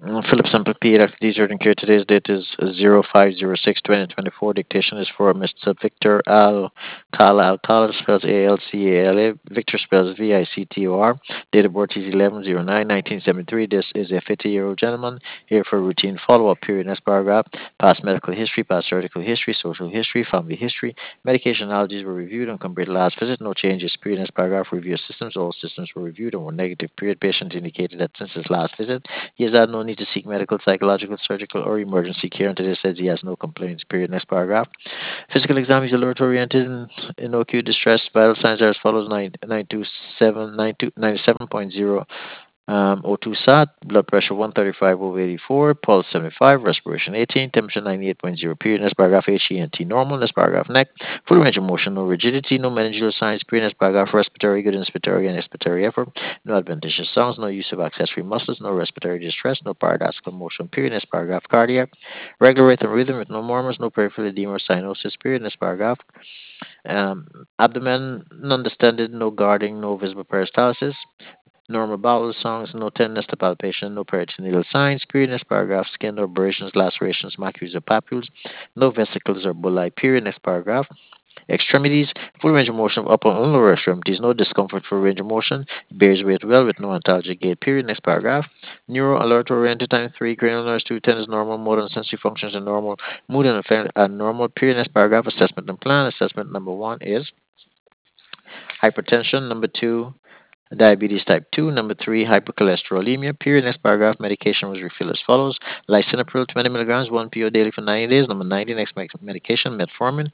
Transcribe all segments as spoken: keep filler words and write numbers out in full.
Mm, Philip Sample P. Doctor D. Urgent Care. Today's date is zero five zero six twenty twenty-four. Dictation is for Mister Victor Al Kala. Alcala spells A L C A L A. Victor spells V I C T O R. Date of birth is eleven oh nine nineteen seventy-three. This is a fifty year old gentleman here for routine follow up period. Next paragraph. Past medical history, past surgical history, social history, family history. Medication allergies were reviewed and compared to last visit. No changes. Period. Next paragraph. Review of systems. All systems were reviewed and were negative. Period. Patient indicated that since his last visit, he has had no need to seek medical, psychological, surgical, or emergency care. And today says he has no complaints. Period. Next paragraph. Physical exam is alert oriented in, in no acute distress. Vital signs are as follows: nine nine two seven nine two ninety seven point zero. Um, O two sat, blood pressure one thirty-five over eighty-four, pulse seventy-five, respiration eighteen, temperature ninety-eight point zero. Period. Next paragraph, H E N T normal. Next paragraph, neck. Full range of motion, no rigidity, no meningeal signs. Period. Next paragraph, respiratory, good inspiratory and expiratory effort. No adventitious sounds, no use of accessory muscles, no respiratory distress, no paradoxical motion. Period. Next paragraph, cardiac. Regular rhythm, rhythm with no murmurs, no peripheral edema or cyanosis. Period. Next paragraph, um, abdomen, non distended, no guarding, no visible peristalsis. Normal bowel sounds, no tenderness to palpation, no peritoneal signs, period. Next paragraph, skin or abrasions, lacerations, macules or papules, no vesicles or bullae, period. Next paragraph, extremities, full range of motion of upper and lower extremities, no discomfort for range of motion, bears weight well with no antalgic gait, period. Next paragraph, neuro alert oriented time three, cranial nerves two, ten is normal, motor and sensory functions are normal, mood and affect are normal, period. Next paragraph, assessment and plan. Assessment number one is hypertension, number two, diabetes type two. Number three, hypercholesterolemia. Period. Next paragraph, medication was refilled as follows. Lisinopril, twenty milligrams, one P O daily for ninety days. Number ninety, next medication, metformin,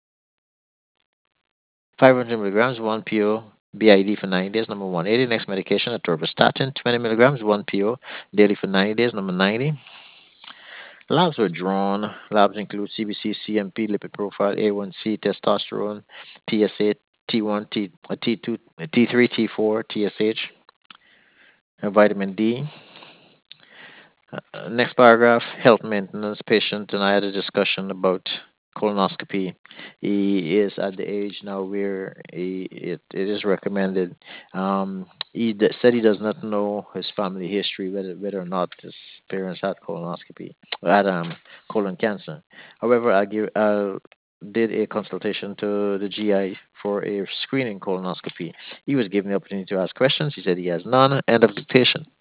five hundred milligrams, one P O B I D for ninety days. Number one eighty, next medication, atorvastatin, twenty milligrams, one P O daily for ninety days. Number ninety. Labs were drawn. Labs include C B C, C M P, lipid profile, A one C, testosterone, P S A, T one, T, uh, T2, T three, T four, T S H, uh, vitamin D. Uh, next paragraph, health maintenance patient, and I had a discussion about colonoscopy. He is at the age now where he, it, it is recommended. Um, he d- said he does not know his family history, whether whether or not his parents had colonoscopy, had um, colon cancer. However, I give I did a consultation to the G I for a screening colonoscopy. He was given the opportunity to ask questions. He said he has none. End of dictation.